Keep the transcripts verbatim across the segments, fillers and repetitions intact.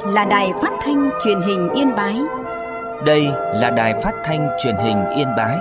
là Đài Phát thanh Truyền hình Yên Bái. Đây là Đài Phát thanh Truyền hình Yên Bái.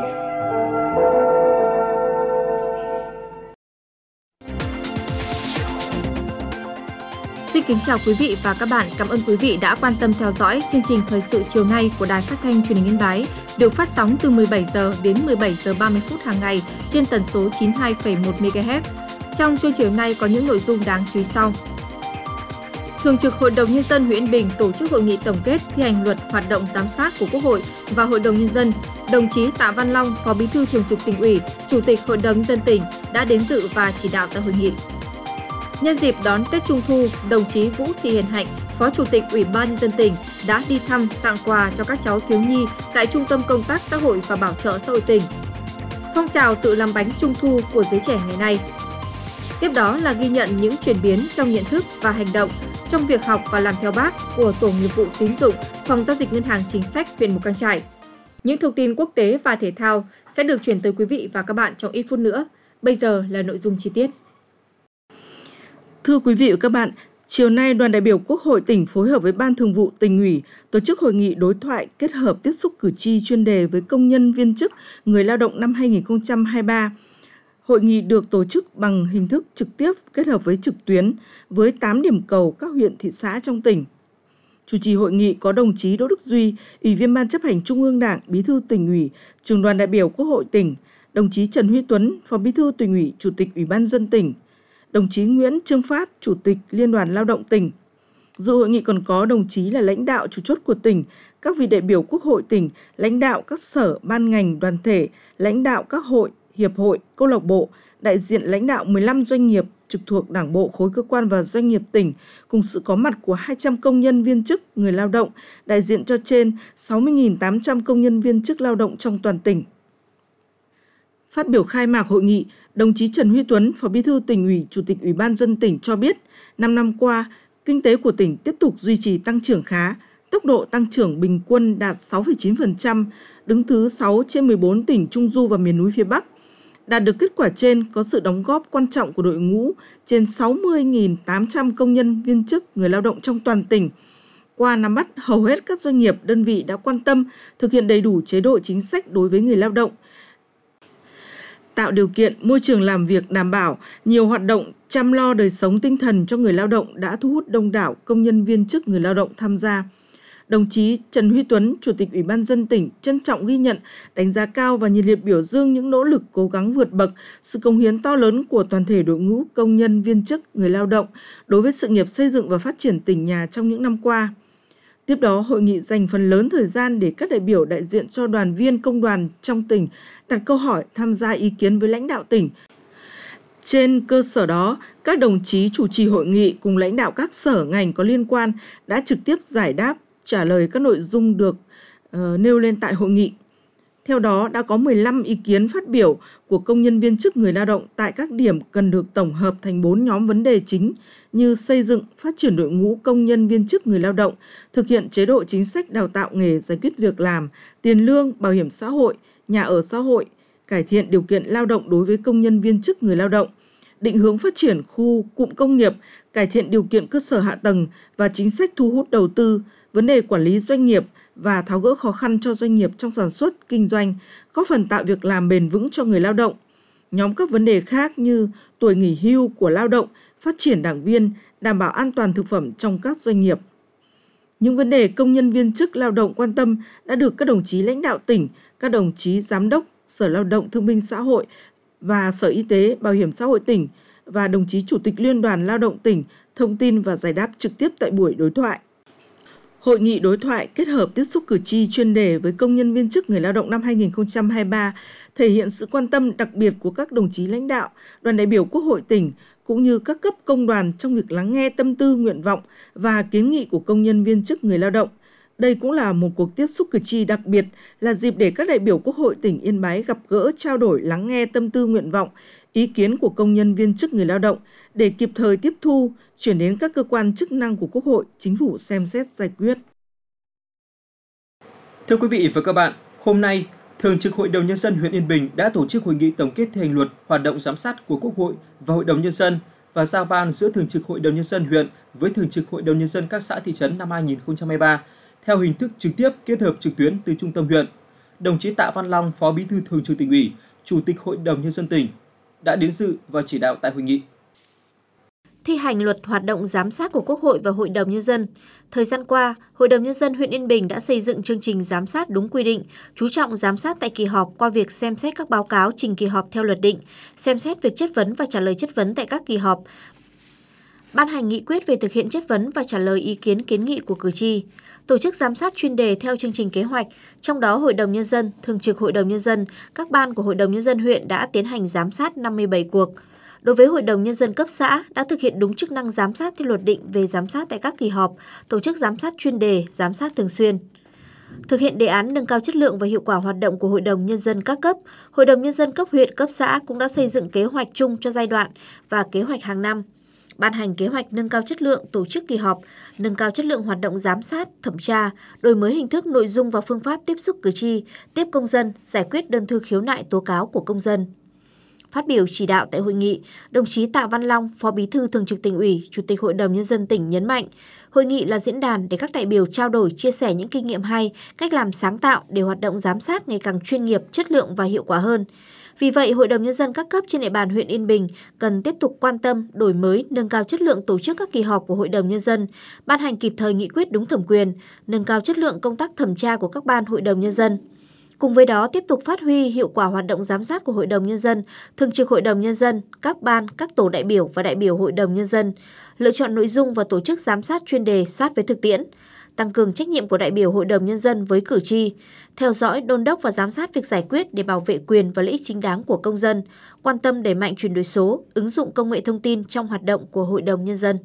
Xin kính chào quý vị và các bạn. Cảm ơn quý vị đã quan tâm theo dõi chương trình thời sự chiều nay của Đài Phát thanh Truyền hình Yên Bái, được phát sóng từ mười bảy giờ đến mười bảy giờ ba mươi phút hàng ngày trên tần số chín mươi hai phẩy một mê ga héc. Trong chương trình nay có những nội dung đáng chú ý sau. Thường trực Hội đồng Nhân dân huyện Yên Bình tổ chức hội nghị tổng kết thi hành luật hoạt động giám sát của Quốc hội và Hội đồng Nhân dân. Đồng chí Tạ Văn Long, Phó Bí thư Thường trực Tỉnh ủy, Chủ tịch Hội đồng Nhân dân tỉnh đã đến dự và chỉ đạo tại hội nghị. Nhân dịp đón Tết Trung thu, đồng chí Vũ Thị Hiền Hạnh, Phó Chủ tịch Ủy ban Nhân dân tỉnh đã đi thăm tặng quà cho các cháu thiếu nhi tại Trung tâm Công tác Xã hội và Bảo trợ Xã hội tỉnh. Phong trào tự làm bánh Trung thu của giới trẻ ngày nay. Tiếp đó là ghi nhận những chuyển biến trong nhận thức và hành động trong việc học và làm theo Bác của Tổ nghiệp vụ tín dụng, Phòng giao dịch Ngân hàng Chính sách huyện Mù Cang Chải. Những thông tin quốc tế và thể thao sẽ được chuyển tới quý vị và các bạn trong ít phút nữa. Bây giờ là nội dung chi tiết. Thưa quý vị và các bạn, chiều nay đoàn đại biểu Quốc hội tỉnh phối hợp với Ban Thường vụ Tỉnh ủy tổ chức hội nghị đối thoại kết hợp tiếp xúc cử tri chuyên đề với công nhân viên chức, người lao động năm hai nghìn không trăm hai mươi ba. Hội nghị được tổ chức bằng hình thức trực tiếp kết hợp với trực tuyến với tám điểm cầu các huyện, thị xã trong tỉnh. Chủ trì hội nghị có đồng chí Đỗ Đức Duy, Ủy viên Ban chấp hành Trung ương Đảng, Bí thư Tỉnh ủy, Trưởng đoàn đại biểu Quốc hội tỉnh, đồng chí Trần Huy Tuấn, Phó Bí thư Tỉnh ủy, Chủ tịch Ủy ban nhân dân tỉnh, đồng chí Nguyễn Trương Phát, Chủ tịch Liên đoàn Lao động tỉnh. Dự hội nghị còn có đồng chí là lãnh đạo chủ chốt của tỉnh, các vị đại biểu Quốc hội tỉnh, lãnh đạo các sở, ban ngành, đoàn thể, lãnh đạo các hội, hiệp hội, câu lạc bộ, đại diện lãnh đạo mười lăm doanh nghiệp trực thuộc Đảng bộ, khối cơ quan và doanh nghiệp tỉnh, cùng sự có mặt của hai trăm công nhân viên chức, người lao động, đại diện cho trên sáu mươi nghìn tám trăm công nhân viên chức lao động trong toàn tỉnh. Phát biểu khai mạc hội nghị, đồng chí Trần Huy Tuấn, Phó Bí thư Tỉnh ủy, Chủ tịch Ủy ban nhân dân tỉnh cho biết, năm năm qua, kinh tế của tỉnh tiếp tục duy trì tăng trưởng khá, tốc độ tăng trưởng bình quân đạt sáu phẩy chín phần trăm, đứng thứ sáu trên mười bốn tỉnh Trung du và miền núi phía Bắc. Đạt được kết quả trên có sự đóng góp quan trọng của đội ngũ trên sáu mươi nghìn tám trăm công nhân viên chức, người lao động trong toàn tỉnh. Qua nắm bắt, hầu hết các doanh nghiệp, đơn vị đã quan tâm thực hiện đầy đủ chế độ chính sách đối với người lao động, tạo điều kiện môi trường làm việc đảm bảo, nhiều hoạt động chăm lo đời sống tinh thần cho người lao động đã thu hút đông đảo công nhân viên chức, người lao động tham gia. Đồng chí Trần Huy Tuấn, Chủ tịch Ủy ban nhân dân tỉnh trân trọng ghi nhận, đánh giá cao và nhiệt liệt biểu dương những nỗ lực cố gắng vượt bậc, sự cống hiến to lớn của toàn thể đội ngũ công nhân viên chức, người lao động đối với sự nghiệp xây dựng và phát triển tỉnh nhà trong những năm qua. Tiếp đó, hội nghị dành phần lớn thời gian để các đại biểu đại diện cho đoàn viên công đoàn trong tỉnh đặt câu hỏi, tham gia ý kiến với lãnh đạo tỉnh. Trên cơ sở đó, các đồng chí chủ trì hội nghị cùng lãnh đạo các sở ngành có liên quan đã trực tiếp giải đáp, trả lời các nội dung được uh, nêu lên tại hội nghị. Theo đó, đã có mười lăm ý kiến phát biểu của công nhân viên chức, người lao động tại các điểm cần được tổng hợp thành bốn nhóm vấn đề chính như xây dựng, phát triển đội ngũ công nhân viên chức, người lao động, thực hiện chế độ chính sách đào tạo nghề, giải quyết việc làm, tiền lương, bảo hiểm xã hội, nhà ở xã hội, cải thiện điều kiện lao động đối với công nhân viên chức, người lao động, định hướng phát triển khu cụm công nghiệp, cải thiện điều kiện cơ sở hạ tầng và chính sách thu hút đầu tư, vấn đề quản lý doanh nghiệp và tháo gỡ khó khăn cho doanh nghiệp trong sản xuất, kinh doanh, góp phần tạo việc làm bền vững cho người lao động. Nhóm các vấn đề khác như tuổi nghỉ hưu của lao động, phát triển đảng viên, đảm bảo an toàn thực phẩm trong các doanh nghiệp. Những vấn đề công nhân viên chức lao động quan tâm đã được các đồng chí lãnh đạo tỉnh, các đồng chí giám đốc Sở Lao động Thương binh Xã hội và Sở Y tế, Bảo hiểm xã hội tỉnh và đồng chí Chủ tịch Liên đoàn Lao động tỉnh thông tin và giải đáp trực tiếp tại buổi đối thoại. Hội nghị đối thoại kết hợp tiếp xúc cử tri chuyên đề với công nhân viên chức, người lao động năm hai nghìn không trăm hai mươi ba thể hiện sự quan tâm đặc biệt của các đồng chí lãnh đạo, đoàn đại biểu Quốc hội tỉnh cũng như các cấp công đoàn trong việc lắng nghe tâm tư, nguyện vọng và kiến nghị của công nhân viên chức, người lao động. Đây cũng là một cuộc tiếp xúc cử tri đặc biệt, là dịp để các đại biểu Quốc hội tỉnh Yên Bái gặp gỡ, trao đổi, lắng nghe tâm tư, nguyện vọng, ý kiến của công nhân viên chức, người lao động để kịp thời tiếp thu, chuyển đến các cơ quan chức năng của Quốc hội, Chính phủ xem xét giải quyết. Thưa quý vị và các bạn, hôm nay, Thường trực Hội đồng Nhân dân huyện Yên Bình đã tổ chức hội nghị tổng kết thi hành luật hoạt động giám sát của Quốc hội và Hội đồng Nhân dân và giao ban giữa Thường trực Hội đồng Nhân dân huyện với Thường trực Hội đồng Nhân dân các xã thị trấn năm hai nghìn không trăm hai mươi ba theo hình thức trực tiếp kết hợp trực tuyến từ trung tâm huyện. Đồng chí Tạ Văn Long, Phó Bí thư Thường trực Tỉnh ủy, Chủ tịch Hội đồng Nhân dân tỉnh đã đến dự và chỉ đạo tại hội nghị. Thi hành luật hoạt động giám sát của Quốc hội và Hội đồng Nhân dân. Thời gian qua, Hội đồng Nhân dân huyện Yên Bình đã xây dựng chương trình giám sát đúng quy định, chú trọng giám sát tại kỳ họp qua việc xem xét các báo cáo trình kỳ họp theo luật định, xem xét việc chất vấn và trả lời chất vấn tại các kỳ họp, ban hành nghị quyết về thực hiện chất vấn và trả lời ý kiến kiến nghị của cử tri, tổ chức giám sát chuyên đề theo chương trình kế hoạch, trong đó Hội đồng Nhân dân, Thường trực Hội đồng Nhân dân, các ban của Hội đồng Nhân dân huyện đã tiến hành giám sát năm mươi bảy cuộc. Đối với Hội đồng Nhân dân cấp xã đã thực hiện đúng chức năng giám sát theo luật định về giám sát tại các kỳ họp, tổ chức giám sát chuyên đề, giám sát thường xuyên. Thực hiện đề án nâng cao chất lượng và hiệu quả hoạt động của Hội đồng Nhân dân các cấp, Hội đồng Nhân dân cấp huyện, cấp xã cũng đã xây dựng kế hoạch chung cho giai đoạn và kế hoạch hàng năm, ban hành kế hoạch nâng cao chất lượng tổ chức kỳ họp, nâng cao chất lượng hoạt động giám sát, thẩm tra, đổi mới hình thức, nội dung và phương pháp tiếp xúc cử tri, tiếp công dân, giải quyết đơn thư khiếu nại tố cáo của công dân. Phát biểu chỉ đạo tại hội nghị, đồng chí Tạ Văn Long, Phó Bí thư Thường trực Tỉnh ủy, Chủ tịch Hội đồng Nhân dân tỉnh nhấn mạnh, hội nghị là diễn đàn để các đại biểu trao đổi, chia sẻ những kinh nghiệm hay, cách làm sáng tạo để hoạt động giám sát ngày càng chuyên nghiệp, chất lượng và hiệu quả hơn. Vì vậy, Hội đồng Nhân dân các cấp trên địa bàn huyện Yên Bình cần tiếp tục quan tâm, đổi mới, nâng cao chất lượng tổ chức các kỳ họp của Hội đồng Nhân dân, ban hành kịp thời nghị quyết đúng thẩm quyền, nâng cao chất lượng công tác thẩm tra của các ban Hội đồng Nhân dân. Cùng với đó, tiếp tục phát huy hiệu quả hoạt động giám sát của Hội đồng Nhân dân, Thường trực Hội đồng Nhân dân, các ban, các tổ đại biểu và đại biểu Hội đồng Nhân dân, lựa chọn nội dung và tổ chức giám sát chuyên đề sát với thực tiễn, tăng cường trách nhiệm của đại biểu Hội đồng Nhân dân với cử tri, theo dõi, đôn đốc và giám sát việc giải quyết để bảo vệ quyền và lợi ích chính đáng của công dân, quan tâm đẩy mạnh chuyển đổi số, ứng dụng công nghệ thông tin trong hoạt động của Hội đồng Nhân dân.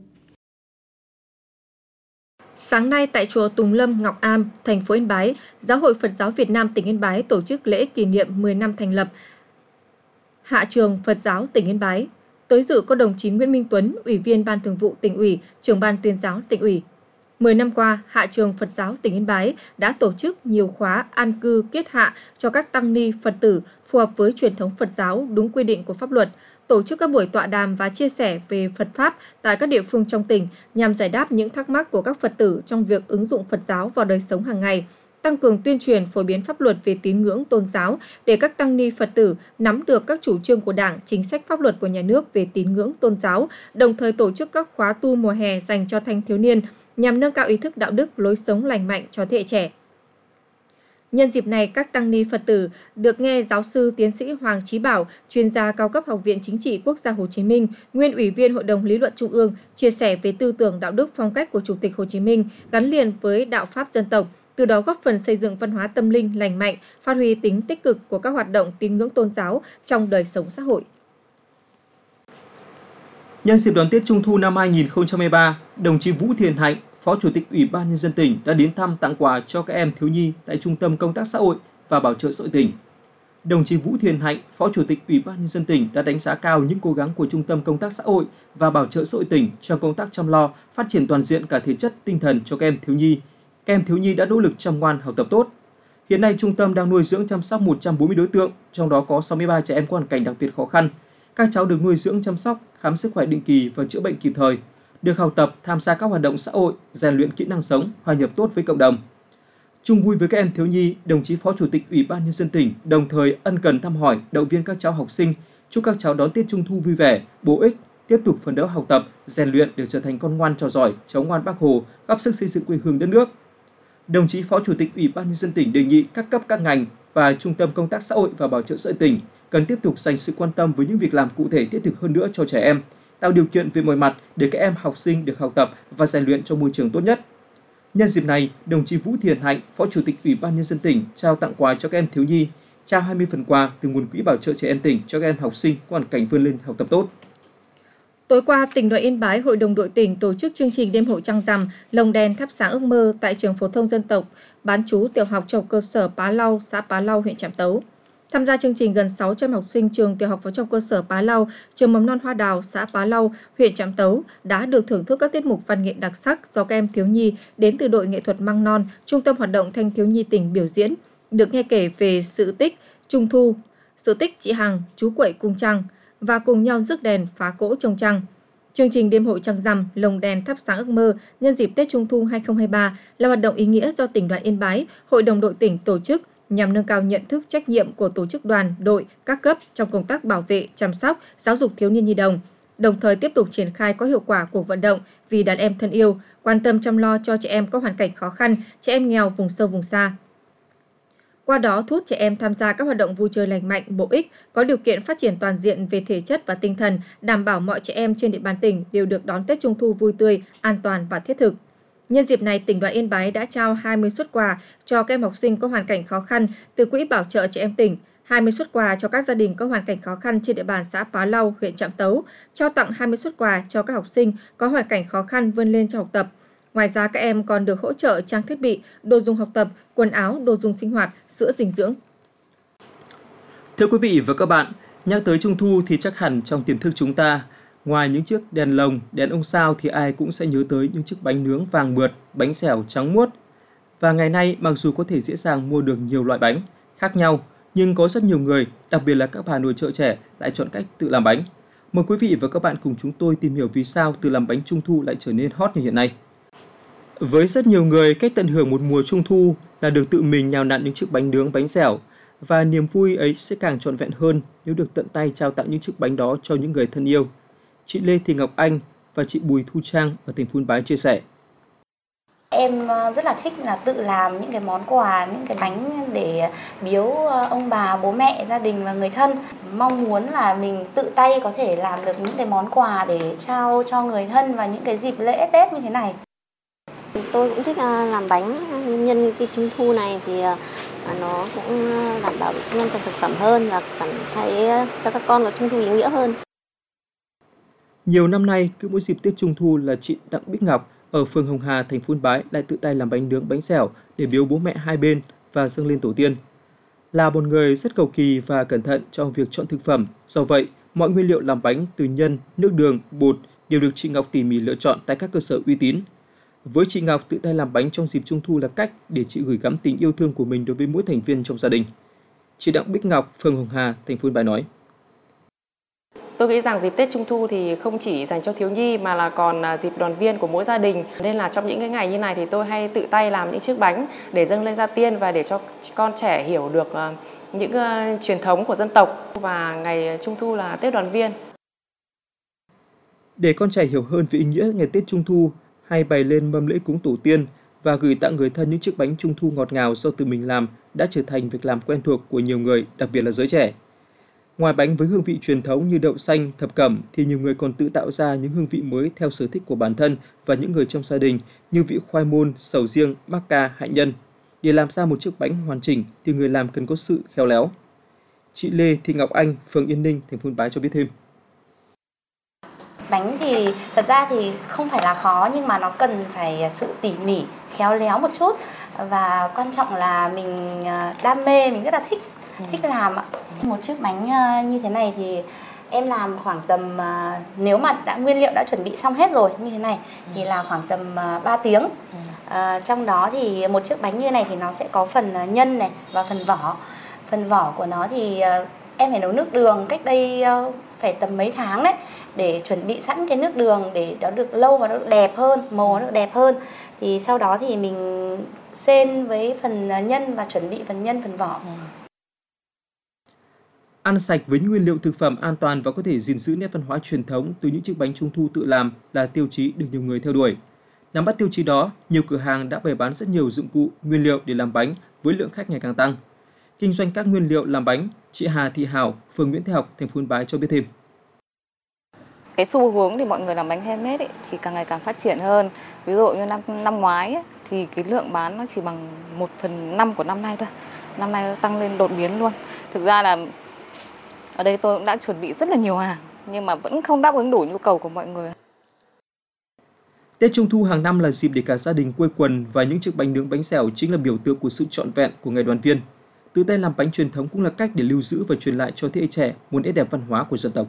Sáng nay tại chùa Tùng Lâm, Ngọc Am, thành phố Yên Bái, Giáo hội Phật giáo Việt Nam tỉnh Yên Bái tổ chức lễ kỷ niệm mười năm thành lập Hạ trường Phật giáo tỉnh Yên Bái. Tới dự có đồng chí Nguyễn Minh Tuấn, Ủy viên Ban Thường vụ Tỉnh ủy, Trưởng ban Tuyên giáo Tỉnh ủy. mười năm qua, Hạ trường Phật giáo tỉnh Yên Bái đã tổ chức nhiều khóa an cư kết hạ cho các tăng ni Phật tử phù hợp với truyền thống Phật giáo đúng quy định của pháp luật, tổ chức các buổi tọa đàm và chia sẻ về Phật Pháp tại các địa phương trong tỉnh nhằm giải đáp những thắc mắc của các Phật tử trong việc ứng dụng Phật giáo vào đời sống hàng ngày, tăng cường tuyên truyền phổ biến pháp luật về tín ngưỡng tôn giáo để các tăng ni Phật tử nắm được các chủ trương của Đảng, chính sách pháp luật của nhà nước về tín ngưỡng tôn giáo, đồng thời tổ chức các khóa tu mùa hè dành cho thanh thiếu niên nhằm nâng cao ý thức đạo đức, lối sống lành mạnh cho thế hệ trẻ. Nhân dịp này, các tăng ni Phật tử được nghe giáo sư tiến sĩ Hoàng Chí Bảo, chuyên gia cao cấp Học viện Chính trị Quốc gia Hồ Chí Minh, nguyên Ủy viên Hội đồng Lý luận Trung ương, chia sẻ về tư tưởng đạo đức phong cách của Chủ tịch Hồ Chí Minh gắn liền với đạo Pháp dân tộc, từ đó góp phần xây dựng văn hóa tâm linh lành mạnh, phát huy tính tích cực của các hoạt động tín ngưỡng tôn giáo trong đời sống xã hội. Nhân dịp đón Tết Trung thu năm hai nghìn không trăm hai mươi ba, đồng chí Vũ Thiền Hạnh, Phó Chủ tịch Ủy ban Nhân dân tỉnh đã đến thăm tặng quà cho các em thiếu nhi tại Trung tâm Công tác Xã hội và Bảo trợ xã hội tỉnh. Đồng chí Vũ Thiền Hạnh, Phó Chủ tịch Ủy ban Nhân dân tỉnh đã đánh giá cao những cố gắng của Trung tâm Công tác Xã hội và Bảo trợ xã hội tỉnh trong công tác chăm lo, phát triển toàn diện cả thể chất, tinh thần cho các em thiếu nhi. Các em thiếu nhi đã nỗ lực chăm ngoan, học tập tốt. Hiện nay, trung tâm đang nuôi dưỡng chăm sóc một trăm bốn mươi đối tượng, trong đó có sáu mươi ba trẻ em có hoàn cảnh đặc biệt khó khăn. Các cháu được nuôi dưỡng chăm sóc, khám sức khỏe định kỳ và chữa bệnh kịp thời, được học tập, tham gia các hoạt động xã hội, rèn luyện kỹ năng sống, hòa nhập tốt với cộng đồng. Chung vui với các em thiếu nhi, đồng chí Phó Chủ tịch Ủy ban Nhân dân tỉnh đồng thời ân cần thăm hỏi, động viên các cháu học sinh, chúc các cháu đón Tết Trung thu vui vẻ, bổ ích, tiếp tục phấn đấu học tập, rèn luyện để trở thành con ngoan trò giỏi, cháu ngoan Bác Hồ, góp sức xây dựng quê hương đất nước. Đồng chí Phó Chủ tịch Ủy ban Nhân dân tỉnh đề nghị các cấp các ngành và Trung tâm Công tác Xã hội và Bảo trợ xã hội tỉnh cần tiếp tục dành sự quan tâm với những việc làm cụ thể thiết thực hơn nữa cho trẻ em, tạo điều kiện về mọi mặt để các em học sinh được học tập và rèn luyện trong môi trường tốt nhất. Nhân dịp này, đồng chí Vũ Thiền Hạnh, Phó Chủ tịch Ủy ban Nhân dân tỉnh trao tặng quà cho các em thiếu nhi, trao hai mươi phần quà từ nguồn quỹ bảo trợ trẻ em tỉnh cho các em học sinh có hoàn cảnh vươn lên học tập tốt. Tối qua, tỉnh đoàn Yên Bái, Hội đồng đội tỉnh tổ chức chương trình đêm hội trăng rằm, lồng đèn thắp sáng ước mơ tại trường phổ thông dân tộc bán trú tiểu học trung học cơ sở Pá Lau, xã Pá Lau, huyện Trạm Tấu. Tham gia chương trình gần sáu trăm học sinh trường tiểu học và trung học cơ sở Pá Lau, trường mầm non Hoa Đào, xã Pá Lau, huyện Trạm Tấu đã được thưởng thức các tiết mục văn nghệ đặc sắc do các em thiếu nhi đến từ đội nghệ thuật Măng Non, Trung tâm hoạt động thanh thiếu nhi tỉnh biểu diễn, được nghe kể về sự tích Trung thu, sự tích chị Hằng, chú quậy cung trăng và cùng nhau rước đèn phá cỗ trông trăng. Chương trình đêm hội trăng rằm, lồng đèn thắp sáng ước mơ nhân dịp Tết Trung thu hai không hai ba là hoạt động ý nghĩa do Tỉnh đoàn Yên Bái, Hội đồng đội tỉnh tổ chức nhằm nâng cao nhận thức trách nhiệm của tổ chức đoàn, đội, các cấp trong công tác bảo vệ, chăm sóc, giáo dục thiếu niên nhi đồng, đồng thời tiếp tục triển khai có hiệu quả cuộc vận động vì đàn em thân yêu, quan tâm chăm lo cho trẻ em có hoàn cảnh khó khăn, trẻ em nghèo vùng sâu vùng xa. Qua đó thu hút trẻ em tham gia các hoạt động vui chơi lành mạnh, bổ ích, có điều kiện phát triển toàn diện về thể chất và tinh thần, đảm bảo mọi trẻ em trên địa bàn tỉnh đều được đón Tết Trung thu vui tươi, an toàn và thiết thực. Nhân dịp này, tỉnh đoàn Yên Bái đã trao hai mươi suất quà cho các em học sinh có hoàn cảnh khó khăn từ Quỹ Bảo trợ Trẻ Em tỉnh, hai mươi suất quà cho các gia đình có hoàn cảnh khó khăn trên địa bàn xã Pá Lau, huyện Trạm Tấu, trao tặng hai mươi suất quà cho các học sinh có hoàn cảnh khó khăn vươn lên trong học tập. Ngoài ra, các em còn được hỗ trợ trang thiết bị, đồ dùng học tập, quần áo, đồ dùng sinh hoạt, sữa dinh dưỡng. Thưa quý vị và các bạn, nhắc tới Trung thu thì chắc hẳn trong tiềm thức chúng ta, ngoài những chiếc đèn lồng, đèn ông sao thì ai cũng sẽ nhớ tới những chiếc bánh nướng vàng mượt, bánh xèo trắng muốt. Và ngày nay, mặc dù có thể dễ dàng mua được nhiều loại bánh khác nhau, nhưng có rất nhiều người, đặc biệt là các bà nội trợ trẻ, lại chọn cách tự làm bánh. Mời quý vị và các bạn cùng chúng tôi tìm hiểu vì sao tự làm bánh Trung thu lại trở nên hot như hiện nay. Với rất nhiều người, cách tận hưởng một mùa Trung thu là được tự mình nhào nặn những chiếc bánh nướng, bánh xèo. Và niềm vui ấy sẽ càng trọn vẹn hơn nếu được tận tay trao tặng những chiếc bánh đó cho những người thân yêu. Chị Lê Thị Ngọc Anh và chị Bùi Thu Trang ở tỉnh Phú Yên chia sẻ. Em rất là thích là tự làm những cái món quà, những cái bánh để biếu ông bà, bố mẹ, gia đình và người thân. Mong muốn là mình tự tay có thể làm được những cái món quà để trao cho người thân vào những cái dịp lễ Tết như thế này. Tôi cũng thích làm bánh nhân dịp Trung thu này thì nó cũng đảm bảo vệ sinh an toàn thực phẩm hơn và cảm thấy cho các con có Trung thu ý nghĩa hơn. Nhiều năm nay, cứ mỗi dịp Tết Trung thu là chị Đặng Bích Ngọc ở phường Hồng Hà, thành phố Yên Bái lại tự tay làm bánh nướng, bánh xèo để biếu bố mẹ hai bên và dâng lên tổ tiên. Là một người rất cầu kỳ và cẩn thận trong việc chọn thực phẩm, do vậy mọi nguyên liệu làm bánh từ nhân, nước đường, bột đều được chị Ngọc tỉ mỉ lựa chọn tại các cơ sở uy tín. Với chị Ngọc, tự tay làm bánh trong dịp Trung thu là cách để chị gửi gắm tình yêu thương của mình đối với mỗi thành viên trong gia đình. Chị Đặng Bích Ngọc, phường Hồng Hà, thành phố Yên Bái nói. Tôi nghĩ rằng dịp Tết Trung thu thì không chỉ dành cho thiếu nhi mà là còn dịp đoàn viên của mỗi gia đình. Nên là trong những cái ngày như này thì tôi hay tự tay làm những chiếc bánh để dâng lên gia tiên và để cho con trẻ hiểu được những uh, truyền thống của dân tộc và ngày Trung thu là Tết đoàn viên. Để con trẻ hiểu hơn về ý nghĩa ngày Tết Trung thu, hay bày lên mâm lễ cúng tổ tiên và gửi tặng người thân những chiếc bánh Trung thu ngọt ngào do tự mình làm đã trở thành việc làm quen thuộc của nhiều người, đặc biệt là giới trẻ. Ngoài bánh với hương vị truyền thống như đậu xanh, thập cẩm thì nhiều người còn tự tạo ra những hương vị mới theo sở thích của bản thân và những người trong gia đình như vị khoai môn, sầu riêng, mắc ca, hạnh nhân. Để làm ra một chiếc bánh hoàn chỉnh thì người làm cần có sự khéo léo. Chị Lê Thị Ngọc Anh, phường Yên Ninh, thành phố Yên Bái cho biết thêm. Bánh thì thật ra thì không phải là khó nhưng mà nó cần phải sự tỉ mỉ, khéo léo một chút và quan trọng là mình đam mê, mình rất là thích thích làm ạ. Một chiếc bánh như thế này thì em làm khoảng tầm, nếu mà đã nguyên liệu đã chuẩn bị xong hết rồi như thế này thì là khoảng tầm ba tiếng. À, trong đó thì một chiếc bánh như này thì nó sẽ có phần nhân này và phần vỏ. Phần vỏ của nó thì em phải nấu nước đường cách đây phải tầm mấy tháng đấy để chuẩn bị sẵn cái nước đường để nó được lâu và nó được đẹp hơn, màu nó được đẹp hơn. Thì sau đó thì mình xên với phần nhân và chuẩn bị phần nhân, phần vỏ. Ăn sạch với những nguyên liệu thực phẩm an toàn và có thể gìn giữ nét văn hóa truyền thống từ những chiếc bánh Trung thu tự làm là tiêu chí được nhiều người theo đuổi. Nắm bắt tiêu chí đó, nhiều cửa hàng đã bày bán rất nhiều dụng cụ, nguyên liệu để làm bánh với lượng khách ngày càng tăng. Kinh doanh các nguyên liệu làm bánh, chị Hà Thị Hảo, phường Nguyễn Thái Học, thành phố Yên Bái cho biết thêm. Cái xu hướng để mọi người làm bánh handmade ấy, thì càng ngày càng phát triển hơn. Ví dụ như năm năm ngoái ấy, thì cái lượng bán nó chỉ bằng một phần năm của năm nay thôi. Năm nay nó tăng lên đột biến luôn. Thực ra là ở đây tôi cũng đã chuẩn bị rất là nhiều hàng nhưng mà vẫn không đáp ứng đủ nhu cầu của mọi người. Tết Trung thu hàng năm là dịp để cả gia đình quây quần và những chiếc bánh nướng, bánh xèo chính là biểu tượng của sự trọn vẹn của ngày đoàn viên. Tự tay làm bánh truyền thống cũng là cách để lưu giữ và truyền lại cho thế hệ trẻ một nét đẹp văn hóa của dân tộc.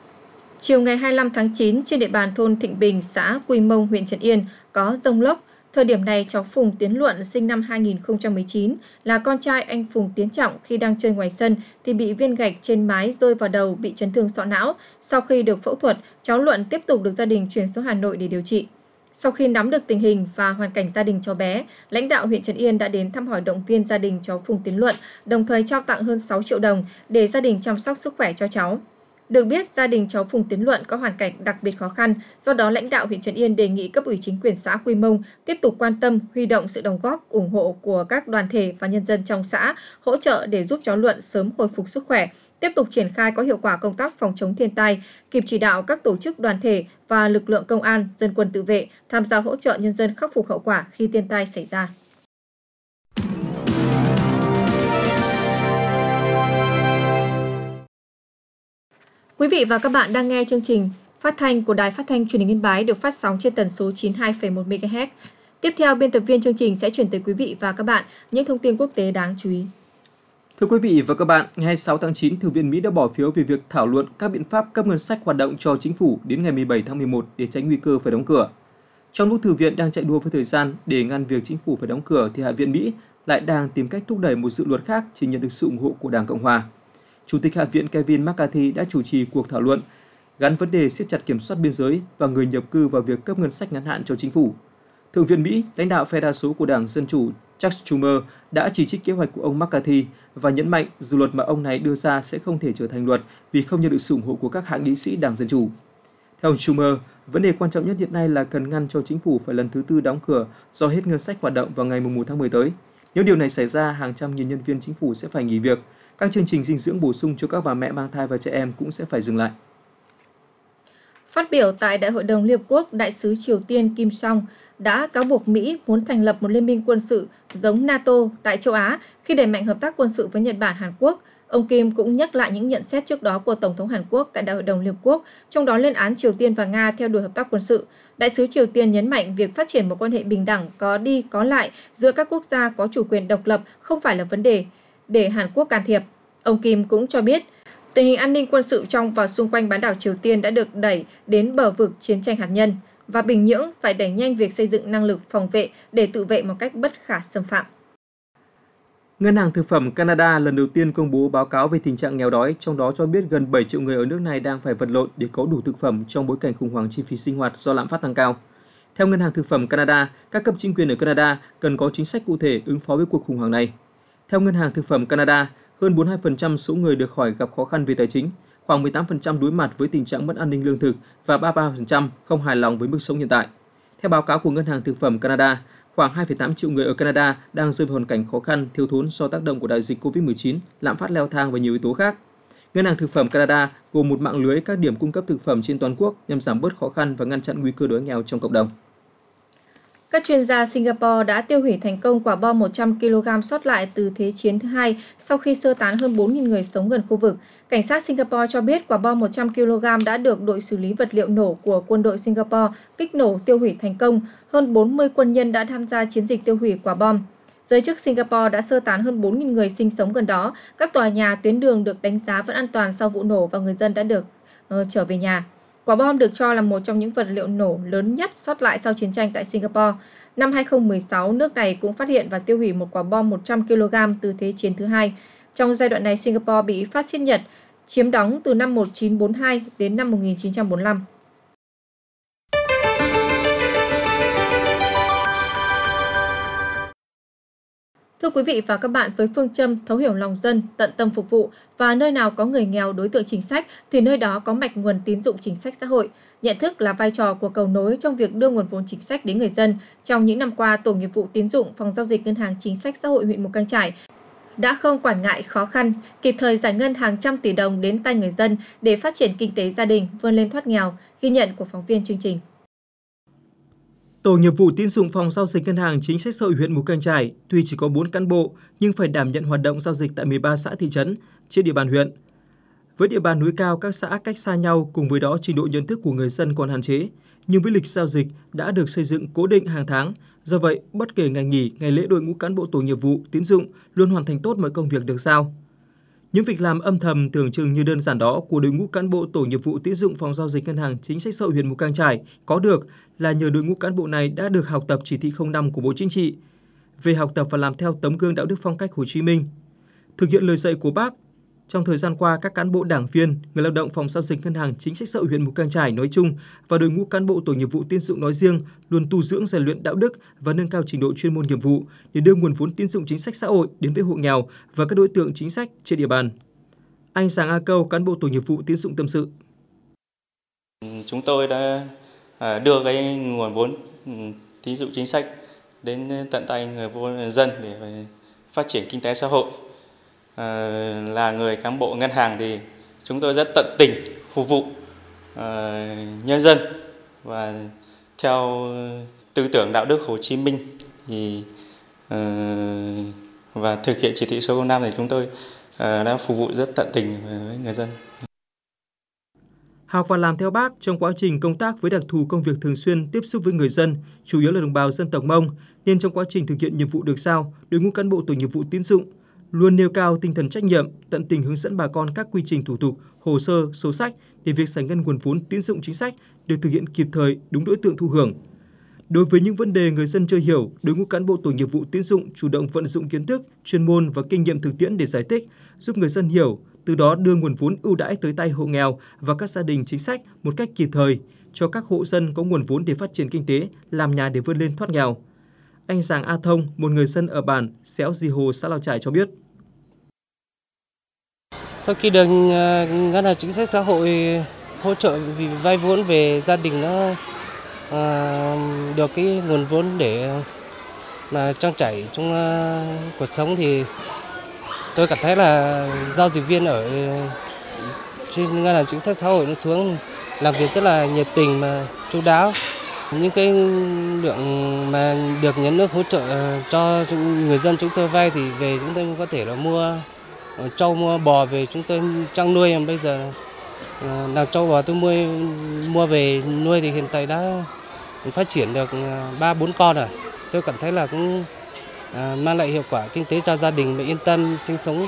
Chiều ngày hai mươi lăm tháng chín, trên địa bàn thôn Thịnh Bình, xã Quy Mông, huyện Trấn Yên có dông lốc Thời điểm này, cháu Phùng Tiến Luận sinh năm hai nghìn không trăm mười chín là con trai anh Phùng Tiến Trọng khi đang chơi ngoài sân thì bị viên gạch trên mái rơi vào đầu, bị chấn thương sọ não. Sau khi được phẫu thuật, cháu Luận tiếp tục được gia đình chuyển xuống Hà Nội để điều trị. Sau khi nắm được tình hình và hoàn cảnh gia đình cháu bé, lãnh đạo huyện Trấn Yên đã đến thăm hỏi động viên gia đình cháu Phùng Tiến Luận, đồng thời trao tặng hơn sáu triệu đồng để gia đình chăm sóc sức khỏe cho cháu. Được biết, gia đình cháu Phùng Tiến Luận có hoàn cảnh đặc biệt khó khăn, do đó lãnh đạo huyện Trấn Yên đề nghị cấp ủy chính quyền xã Quy Mông tiếp tục quan tâm, huy động sự đóng góp, ủng hộ của các đoàn thể và nhân dân trong xã, hỗ trợ để giúp cháu Luận sớm hồi phục sức khỏe, tiếp tục triển khai có hiệu quả công tác phòng chống thiên tai, kịp chỉ đạo các tổ chức đoàn thể và lực lượng công an, dân quân tự vệ tham gia hỗ trợ nhân dân khắc phục hậu quả khi thiên tai xảy ra. Quý vị và các bạn đang nghe chương trình phát thanh của Đài Phát thanh Truyền hình Yên Bái được phát sóng trên tần số chín mươi hai phẩy một mê ga héc. Tiếp theo, biên tập viên chương trình sẽ chuyển tới quý vị và các bạn những thông tin quốc tế đáng chú ý. Thưa quý vị và các bạn, ngày hai mươi sáu tháng chín, Thượng viện Mỹ đã bỏ phiếu về việc thảo luận các biện pháp cấp ngân sách hoạt động cho chính phủ đến ngày mười bảy tháng mười một để tránh nguy cơ phải đóng cửa. Trong lúc Thượng viện đang chạy đua với thời gian để ngăn việc chính phủ phải đóng cửa, thì Hạ viện Mỹ lại đang tìm cách thúc đẩy một dự luật khác chỉ nhận được sự ủng hộ của Đảng Cộng hòa. Chủ tịch Hạ viện Kevin McCarthy đã chủ trì cuộc thảo luận gắn vấn đề siết chặt kiểm soát biên giới và người nhập cư vào việc cấp ngân sách ngắn hạn cho chính phủ. Thượng viện Mỹ, lãnh đạo phe đa số của Đảng Dân Chủ Chuck Schumer đã chỉ trích kế hoạch của ông McCarthy và nhấn mạnh dự luật mà ông này đưa ra sẽ không thể trở thành luật vì không nhận được sự ủng hộ của các hãng nghị sĩ Đảng Dân Chủ. Theo ông Schumer, vấn đề quan trọng nhất hiện nay là cần ngăn cho chính phủ phải lần thứ tư đóng cửa do hết ngân sách hoạt động vào ngày mùng một tháng mười tới. Nếu điều này xảy ra, hàng trăm nghìn nhân viên chính phủ sẽ phải nghỉ việc. Các chương trình dinh dưỡng bổ sung cho các bà mẹ mang thai và trẻ em cũng sẽ phải dừng lại. Phát biểu tại Đại hội đồng Liên Hợp Quốc, Đại sứ Triều Tiên Kim Song đã cáo buộc Mỹ muốn thành lập một liên minh quân sự giống NATO tại châu Á khi đẩy mạnh hợp tác quân sự với Nhật Bản, Hàn Quốc. Ông Kim cũng nhắc lại những nhận xét trước đó của Tổng thống Hàn Quốc tại Đại hội đồng Liên Hợp Quốc, trong đó lên án Triều Tiên và Nga theo đuổi hợp tác quân sự. Đại sứ Triều Tiên nhấn mạnh việc phát triển một quan hệ bình đẳng có đi có lại giữa các quốc gia có chủ quyền độc lập không phải là vấn đề để Hàn Quốc can thiệp. Ông Kim cũng cho biết, tình hình an ninh quân sự trong và xung quanh bán đảo Triều Tiên đã được đẩy đến bờ vực chiến tranh hạt nhân và Bình Nhưỡng phải đẩy nhanh việc xây dựng năng lực phòng vệ để tự vệ một cách bất khả xâm phạm. Ngân hàng Thực phẩm Canada lần đầu tiên công bố báo cáo về tình trạng nghèo đói, trong đó cho biết gần bảy triệu người ở nước này đang phải vật lộn để có đủ thực phẩm trong bối cảnh khủng hoảng chi phí sinh hoạt do lạm phát tăng cao. Theo Ngân hàng Thực phẩm Canada, các cấp chính quyền ở Canada cần có chính sách cụ thể ứng phó với cuộc khủng hoảng này. Theo Ngân hàng Thực phẩm Canada, hơn bốn mươi hai phần trăm số người được hỏi gặp khó khăn về tài chính, khoảng mười tám phần trăm đối mặt với tình trạng mất an ninh lương thực và ba mươi ba phần trăm không hài lòng với mức sống hiện tại. Theo báo cáo của Ngân hàng Thực phẩm Canada, khoảng hai phẩy tám triệu người ở Canada đang rơi vào hoàn cảnh khó khăn, thiếu thốn do tác động của đại dịch covid mười chín, lạm phát leo thang và nhiều yếu tố khác. Ngân hàng Thực phẩm Canada gồm một mạng lưới các điểm cung cấp thực phẩm trên toàn quốc nhằm giảm bớt khó khăn và ngăn chặn nguy cơ đói nghèo trong cộng đồng. Các chuyên gia Singapore đã tiêu hủy thành công quả bom một trăm ki lô gam sót lại từ Thế chiến thứ hai sau khi sơ tán hơn bốn nghìn người sống gần khu vực. Cảnh sát Singapore cho biết quả bom một trăm ki lô gam đã được đội xử lý vật liệu nổ của quân đội Singapore kích nổ tiêu hủy thành công. Hơn bốn mươi quân nhân đã tham gia chiến dịch tiêu hủy quả bom. Giới chức Singapore đã sơ tán hơn bốn nghìn người sinh sống gần đó. Các tòa nhà, tuyến đường được đánh giá vẫn an toàn sau vụ nổ và người dân đã được uh, trở về nhà. Quả bom được cho là một trong những vật liệu nổ lớn nhất sót lại sau chiến tranh tại Singapore. Năm hai không một sáu, nước này cũng phát hiện và tiêu hủy một quả bom một trăm ki lô gam từ Thế chiến thứ hai. Trong giai đoạn này, Singapore bị phát xít Nhật chiếm đóng từ năm một nghìn chín trăm bốn mươi hai đến năm một nghìn chín trăm bốn mươi lăm. Thưa quý vị và các bạn, với phương châm thấu hiểu lòng dân, tận tâm phục vụ và nơi nào có người nghèo đối tượng chính sách thì nơi đó có mạch nguồn tín dụng chính sách xã hội. Nhận thức là vai trò của cầu nối trong việc đưa nguồn vốn chính sách đến người dân. Trong những năm qua, Tổ nghiệp vụ tín dụng Phòng giao dịch Ngân hàng Chính sách Xã hội huyện Mù Cang Chải đã không quản ngại khó khăn, kịp thời giải ngân hàng trăm tỷ đồng đến tay người dân để phát triển kinh tế gia đình, vươn lên thoát nghèo, ghi nhận của phóng viên chương trình. Tổ nghiệp vụ tín dụng Phòng giao dịch Ngân hàng Chính sách Xã hội huyện Mù Cang Chải tuy chỉ có bốn cán bộ nhưng phải đảm nhận hoạt động giao dịch tại mười ba xã thị trấn trên địa bàn huyện. Với địa bàn núi cao, các xã cách xa nhau, cùng với đó trình độ nhận thức của người dân còn hạn chế, nhưng với lịch giao dịch đã được xây dựng cố định hàng tháng. Do vậy, bất kể ngày nghỉ, ngày lễ, đội ngũ cán bộ tổ nghiệp vụ tín dụng luôn hoàn thành tốt mọi công việc được giao. Những việc làm âm thầm tưởng chừng như đơn giản đó của đội ngũ cán bộ tổ nghiệp vụ tín dụng phòng giao dịch ngân hàng chính sách xã hội huyện Mù Cang Chải có được là nhờ đội ngũ cán bộ này đã được học tập chỉ thị không năm của Bộ Chính trị về học tập và làm theo tấm gương đạo đức phong cách Hồ Chí Minh. Thực hiện lời dạy của Bác, trong thời gian qua, các cán bộ đảng viên, người lao động phòng giao dịch ngân hàng chính sách xã hội huyện Mù Cang Chải nói chung và đội ngũ cán bộ tổ nghiệp vụ tín dụng nói riêng luôn tu dưỡng rèn luyện đạo đức và nâng cao trình độ chuyên môn nghiệp vụ để đưa nguồn vốn tín dụng chính sách xã hội đến với hộ nghèo và các đối tượng chính sách trên địa bàn. Anh Giàng A Câu, cán bộ tổ nghiệp vụ tín dụng tâm sự. Chúng tôi đã đưa cái nguồn vốn tín dụng chính sách đến tận tay người dân để phát triển kinh tế xã hội. À, là người cán bộ ngân hàng thì chúng tôi rất tận tình phục vụ à, nhân dân và theo tư tưởng đạo đức Hồ Chí Minh thì à, và thực hiện chỉ thị số không năm thì chúng tôi à, đã phục vụ rất tận tình với người dân. Học và làm theo Bác trong quá trình công tác với đặc thù công việc thường xuyên tiếp xúc với người dân, chủ yếu là đồng bào dân tộc Mông, nên trong quá trình thực hiện nhiệm vụ được giao, đội ngũ cán bộ tổ nghiệp vụ tín dụng luôn nêu cao tinh thần trách nhiệm, tận tình hướng dẫn bà con các quy trình thủ tục, hồ sơ, số sách để việc giải ngân nguồn vốn tín dụng chính sách được thực hiện kịp thời, đúng đối tượng thụ hưởng. Đối với những vấn đề người dân chưa hiểu, đội ngũ cán bộ tổ nghiệp vụ tín dụng chủ động vận dụng kiến thức, chuyên môn và kinh nghiệm thực tiễn để giải thích, giúp người dân hiểu, từ đó đưa nguồn vốn ưu đãi tới tay hộ nghèo và các gia đình chính sách một cách kịp thời, cho các hộ dân có nguồn vốn để phát triển kinh tế, làm nhà để vươn lên thoát nghèo. Anh Giàng A Thông, một người dân ở bản Xéo Dì Hồ, xã Lào Chải cho biết. Sau khi được ngân hàng chính sách xã hội hỗ trợ vì vay vốn về gia đình nó à, được cái nguồn vốn để mà trang trải trong uh, cuộc sống thì tôi cảm thấy là giao dịch viên ở trên ngân hàng chính sách xã hội nó xuống làm việc rất là nhiệt tình mà chu đáo. Những cái lượng mà được nhà nước hỗ trợ cho người dân chúng tôi vay thì về chúng tôi có thể là mua trâu mua bò về chúng tôi chăn nuôi. Bây giờ là trâu bò tôi mua mua về nuôi thì hiện tại đã phát triển được ba bốn con rồi. Tôi cảm thấy là cũng mang lại hiệu quả kinh tế cho gia đình và yên tâm sinh sống.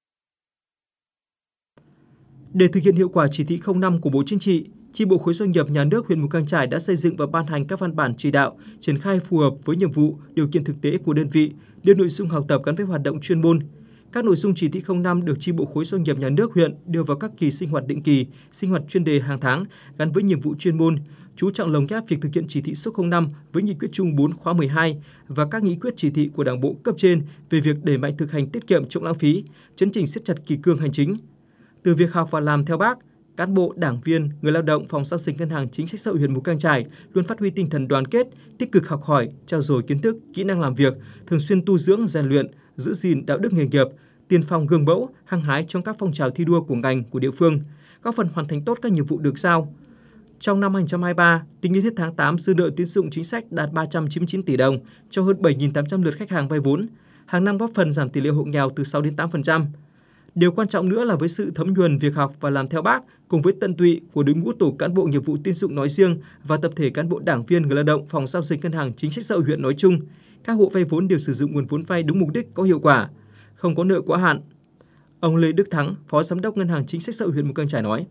Để thực hiện hiệu quả chỉ thị không năm của Bộ Chính trị, Chi bộ khối doanh nghiệp nhà nước huyện Mù Cang Chải đã xây dựng và ban hành các văn bản chỉ đạo, triển khai phù hợp với nhiệm vụ, điều kiện thực tế của đơn vị, đưa nội dung học tập gắn với hoạt động chuyên môn. Các nội dung chỉ thị không năm được Chi bộ khối doanh nghiệp nhà nước huyện đưa vào các kỳ sinh hoạt định kỳ, sinh hoạt chuyên đề hàng tháng gắn với nhiệm vụ chuyên môn, chú trọng lồng ghép việc thực hiện chỉ thị số không năm với nghị quyết chung bốn khóa mười hai và các nghị quyết chỉ thị của Đảng bộ cấp trên về việc đẩy mạnh thực hành tiết kiệm chống lãng phí, chấn chỉnh siết chặt kỷ cương hành chính. Từ việc học và làm theo Bác, cán bộ, đảng viên, người lao động phòng giao dịch ngân hàng chính sách xã hội huyện Mù Cang Chải luôn phát huy tinh thần đoàn kết, tích cực học hỏi, trao dồi kiến thức, kỹ năng làm việc, thường xuyên tu dưỡng, rèn luyện, giữ gìn đạo đức nghề nghiệp, tiên phong gương mẫu, hăng hái trong các phong trào thi đua của ngành, của địa phương, góp phần hoàn thành tốt các nhiệm vụ được giao. Trong năm hai nghìn không trăm hai mươi ba, tính đến hết tháng tám, dư nợ tín dụng chính sách đạt ba trăm chín mươi chín tỷ đồng cho hơn bảy nghìn tám trăm lượt khách hàng vay vốn, hàng năm góp phần giảm tỷ lệ hộ nghèo từ sáu đến tám phần trăm. Điều quan trọng nữa là với sự thấm nhuần việc học và làm theo Bác cùng với tận tụy của đội ngũ tổ cán bộ nghiệp vụ tín dụng nói riêng và tập thể cán bộ đảng viên, người lao động phòng giao dịch ngân hàng chính sách xã hội huyện nói chung, các hộ vay vốn đều sử dụng nguồn vốn vay đúng mục đích, có hiệu quả, không có nợ quá hạn. Ông Lê Đức Thắng, Phó Giám đốc Ngân hàng Chính sách xã hội huyện Mù Cang Chải nói: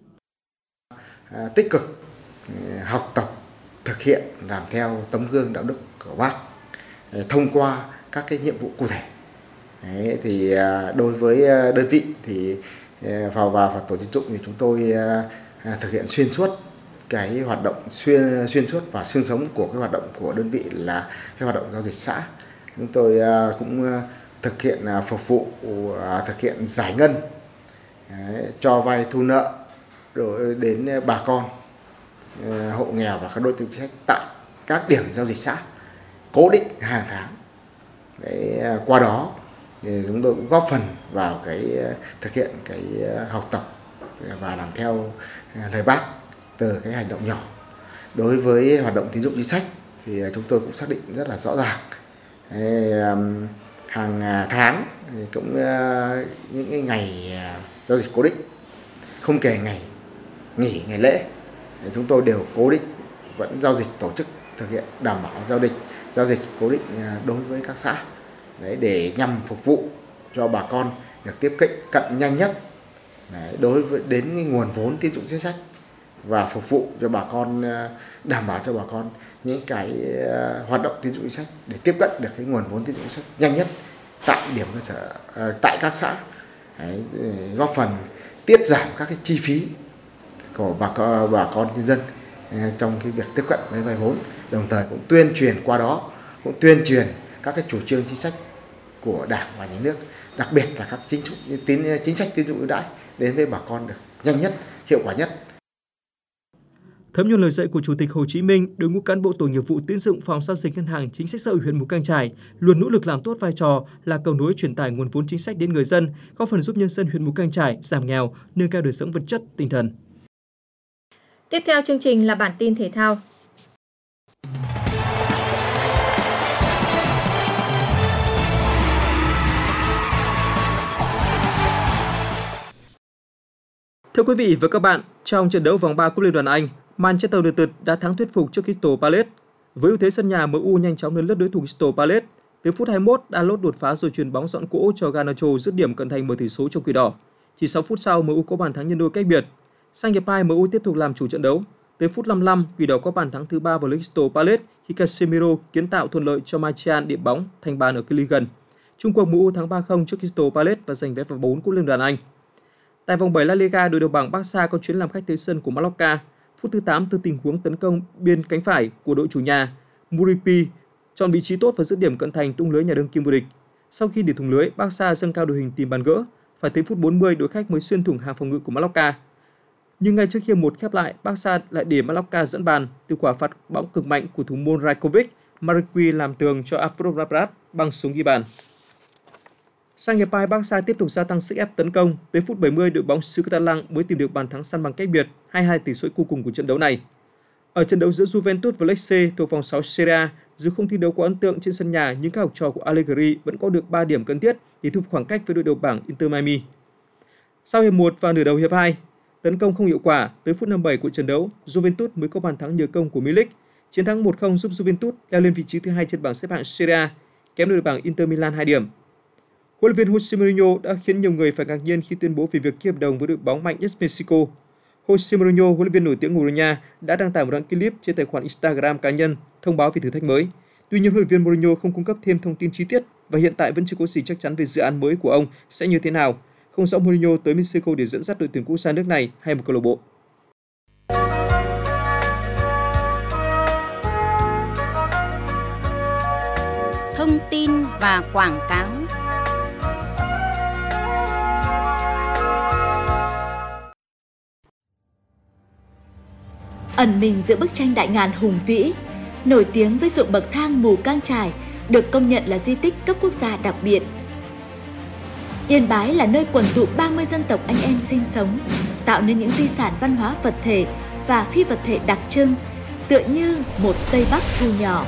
À, tích cực học tập, thực hiện làm theo tấm gương đạo đức của Bác thông qua các cái nhiệm vụ cụ thể. Đấy, thì đối với đơn vị thì vào vào và tổ tín dụng thì chúng tôi thực hiện xuyên suốt cái hoạt động xuyên xuyên suốt và xương sống của cái hoạt động của đơn vị là cái hoạt động giao dịch xã. Chúng tôi cũng thực hiện phục vụ thực hiện giải ngân, đấy, cho vay thu nợ đối đến bà con hộ nghèo và các đối tượng chính sách tại các điểm giao dịch xã cố định hàng tháng. Đấy, qua đó thì chúng tôi cũng góp phần vào cái thực hiện cái học tập và làm theo lời Bác từ cái hành động nhỏ. Đối với hoạt động tín dụng chính sách thì chúng tôi cũng xác định rất là rõ ràng. Hàng tháng thì cũng những cái ngày giao dịch cố định, không kể ngày nghỉ, ngày lễ, chúng tôi đều cố định vẫn giao dịch tổ chức thực hiện đảm bảo giao dịch giao dịch cố định đối với các xã. Đấy, để nhằm phục vụ cho bà con được tiếp cận cận nhanh nhất đấy, đối với đến cái nguồn vốn tín dụng chính sách và phục vụ cho bà con, đảm bảo cho bà con những cái hoạt động tín dụng chính sách để tiếp cận được cái nguồn vốn tín dụng chính sách nhanh nhất tại điểm cơ sở, tại các xã đấy, góp phần tiết giảm các cái chi phí của bà con, bà con nhân dân trong cái việc tiếp cận với vay vốn, đồng thời cũng tuyên truyền qua đó cũng tuyên truyền các cái chủ trương chính sách của Đảng và Nhà nước, đặc biệt là các chính tín chính sách tín dụng ưu đãi đến với bà con được nhanh nhất, hiệu quả nhất. Thấm nhuần lời dạy của Chủ tịch Hồ Chí Minh, đội ngũ cán bộ tổ nghiệp vụ tín dụng phòng giao dịch ngân hàng chính sách xã hội huyện Mù Cang Chải luôn nỗ lực làm tốt vai trò là cầu nối truyền tải nguồn vốn chính sách đến người dân, góp phần giúp nhân dân huyện Mù Cang Chải giảm nghèo, nâng cao đời sống vật chất, tinh thần. Tiếp theo chương trình là bản tin thể thao. Thưa quý vị và các bạn, trong trận đấu vòng ba Cúp Liên đoàn Anh, Manchester United đã thắng thuyết phục trước Crystal Palace. Với ưu thế sân nhà, em u nhanh chóng lên lớp đối thủ Crystal Palace. Tới phút hai mươi mốt, Dalot đột phá rồi chuyền bóng dọn cỗ cho Garnacho dứt điểm cận thành mở tỷ số cho Quỷ Đỏ. Chỉ sáu phút sau, em u có bàn thắng nhân đôi cách biệt. Sang hiệp hai, em u tiếp tục làm chủ trận đấu. Tới phút năm mươi lăm, Quỷ Đỏ có bàn thắng thứ ba vào lưới Crystal Palace khi Casemiro kiến tạo thuận lợi cho Martial điểm bóng thành bàn ở cự ly gần. Chung cuộc em u thắng ba không trước Crystal Palace và giành vé vào bốn Cúp Liên đoàn Anh. Tại vòng bảy La Liga, đội đầu bảng Barca có chuyến làm khách tới sân của Mallorca. Phút thứ tám, từ tình huống tấn công biên cánh phải của đội chủ nhà, Muripi chọn vị trí tốt và dứt điểm cận thành tung lưới nhà đương kim vô địch. Sau khi để thủng lưới, Barca dâng cao đội hình tìm bàn gỡ. Phải tới phút bốn mươi, đội khách mới xuyên thủng hàng phòng ngự của Mallorca. Nhưng ngay trước khi một khép lại, Barca lại để Mallorca dẫn bàn từ quả phạt bóng cực mạnh của thủ môn Rajkovic. Marquinhos làm tường cho Aprovarat băng xuống ghi bàn. Sang hiệp hai, Barca tiếp tục gia tăng sức ép tấn công. Tới phút bảy mươi, đội bóng xứ Catalan mới tìm được bàn thắng săn bằng cách biệt, hai hai tỷ số cuối cùng của trận đấu này. Ở trận đấu giữa Juventus và Lecce thuộc vòng sáu Serie A, dù không thi đấu quá ấn tượng trên sân nhà, nhưng các học trò của Allegri vẫn có được ba điểm cần thiết để thu khoảng cách với đội đầu bảng Inter Miami. Sau hiệp một và nửa đầu hiệp hai, tấn công không hiệu quả, tới phút năm mươi bảy của trận đấu, Juventus mới có bàn thắng nhờ công của Milik. Chiến thắng một không giúp Juventus leo lên vị trí thứ hai trên bảng xếp hạng Serie A, kém đội đầu bảng Inter Milan hai điểm. Huấn luyện viên Jose Mourinho đã khiến nhiều người phải ngạc nhiên khi tuyên bố về việc ký hợp đồng với đội bóng mạnh nhất Mexico. Jose Mourinho, huấn luyện viên nổi tiếng Người Nha, đã đăng tải một đoạn clip trên tài khoản Instagram cá nhân thông báo về thử thách mới. Tuy nhiên, huấn luyện viên Mourinho không cung cấp thêm thông tin chi tiết và hiện tại vẫn chưa có gì chắc chắn về dự án mới của ông sẽ như thế nào. Không rõ Mourinho tới Mexico để dẫn dắt đội tuyển quốc gia nước này hay một câu lạc bộ. Thông tin và quảng cáo. Ẩn mình giữa bức tranh đại ngàn hùng vĩ, nổi tiếng với ruộng bậc thang Mù Cang Chải, được công nhận là di tích cấp quốc gia đặc biệt. Yên Bái là nơi quần tụ ba mươi dân tộc anh em sinh sống, tạo nên những di sản văn hóa vật thể và phi vật thể đặc trưng, tựa như một Tây Bắc thu nhỏ.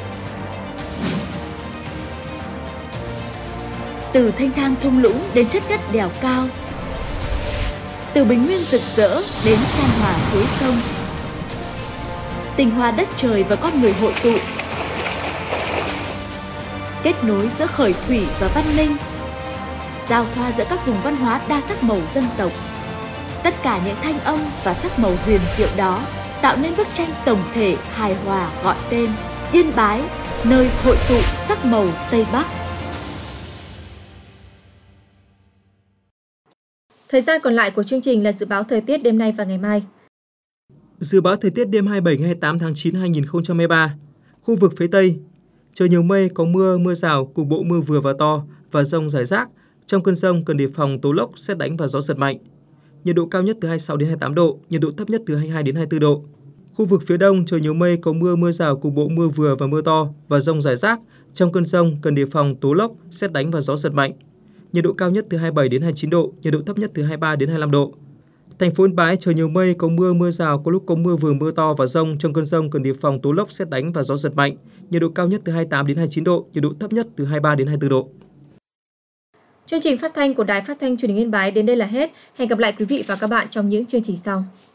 Từ thanh thang thung lũng đến chất ngất đèo cao, từ bình nguyên rực rỡ đến chan hòa suối sông, tình hòa đất trời và con người hội tụ, kết nối giữa khởi thủy và văn minh, giao thoa giữa các vùng văn hóa đa sắc màu dân tộc. Tất cả những thanh âm và sắc màu huyền diệu đó tạo nên bức tranh tổng thể hài hòa gọi tên Yên Bái, nơi hội tụ sắc màu Tây Bắc. Thời gian còn lại của chương trình là dự báo thời tiết đêm nay và ngày mai. Dự báo thời tiết đêm hai mươi bảy ngày hai mươi tám tháng chín năm hai nghìn không trăm hai mươi ba. Khu vực phía Tây, trời nhiều mây, có mưa, mưa rào, cục bộ mưa vừa và to và dông rải rác. Trong cơn dông cần đề phòng tố lốc, sét đánh và gió giật mạnh. Nhiệt độ cao nhất từ hai mươi sáu đến hai mươi tám độ, nhiệt độ thấp nhất từ hai mươi hai đến hai mươi tư độ. Khu vực phía Đông, trời nhiều mây, có mưa, mưa rào, cục bộ mưa vừa và mưa to và dông rải rác. Trong cơn dông cần đề phòng tố lốc, sét đánh và gió giật mạnh. Nhiệt độ cao nhất từ hai mươi bảy đến hai mươi chín độ, nhiệt độ thấp nhất từ hai mươi ba đến hai mươi lăm độ. Thành phố Yên Bái trời nhiều mây, có mưa, mưa rào, có lúc có mưa vừa mưa to và dông. Trong cơn dông cần đề phòng tố lốc, sét đánh và gió giật mạnh. Nhiệt độ cao nhất từ hai mươi tám đến hai mươi chín độ, nhiệt độ thấp nhất từ hai mươi ba đến hai mươi tư độ. Chương trình phát thanh của Đài Phát thanh Truyền hình Yên Bái đến đây là hết. Hẹn gặp lại quý vị và các bạn trong những chương trình sau.